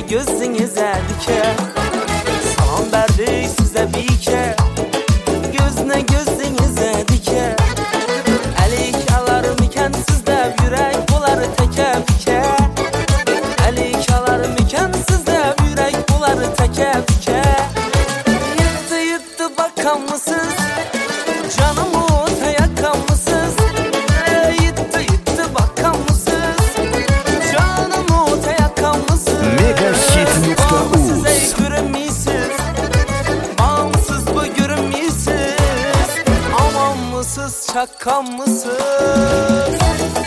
gözünüze dike. Salam verdik size bike, gözüne gözünüze dike. Elik alarım iken sizde yürek bular teke pike. Elik alarım iken sizde yürek bular teke pike. Yıttı bakan mısınız? Canımı ortaya kalmışsınız. Yıttı bakan mısınız? Canımı ortaya kalmışsınız. Megahit.uz Size görünmüyorsunuz, bağımsız bu görünmüyorsunuz. Aman mısınız, çakan mısınız?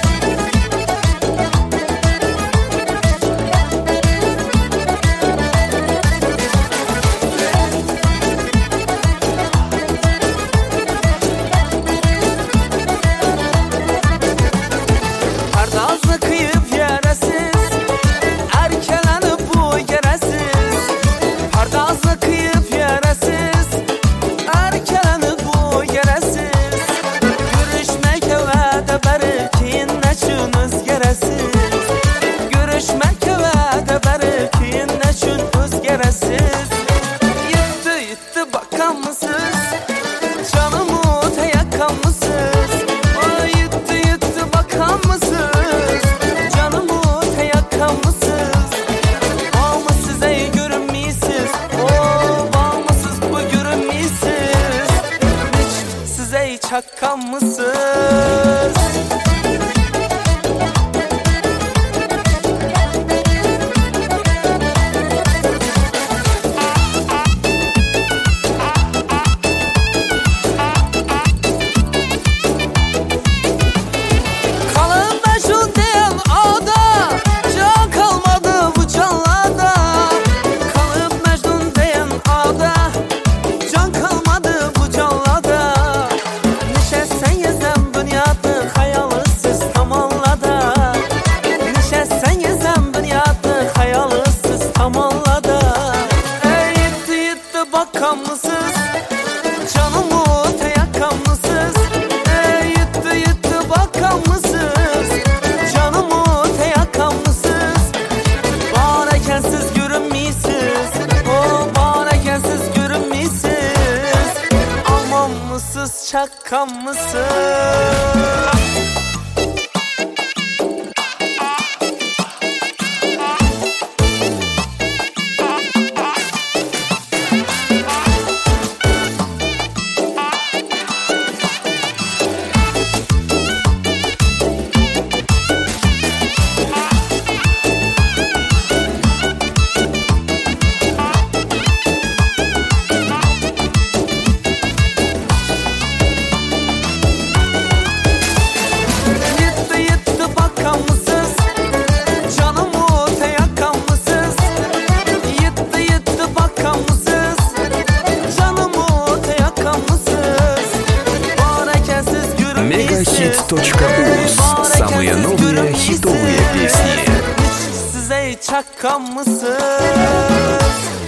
Pardazlı kıyıp yeresiz, erkelenip bu geresiz. Pardazlı kıyıp yeresiz, erkelenip bu geresiz. Görüşmek evde berkin neçün özgeresiz. Görüşmek evde berkin neçün özgeresiz. Yıttı bakan mısınız? Canımı ortaya kalmışsınız. Yıttı bakan mısınız? Canımı ortaya kalmışsınız. Bağımı size görünmüyorsunuz. Bağımsız bu görünmüyorsunuz. Hiç size çakan mısınız? Bakan mısınız? Canımı ortaya kalmışsınız. Yıttı bakan mısınız? Canımı ortaya kalmışsınız. Bağırken siz görünmüyorsunuz. Bağırken siz görünmüyorsunuz. Aman mısınız, çakan mısınız? Megahit.uz. Самые новые хитовые песни. Size çakan mısınız?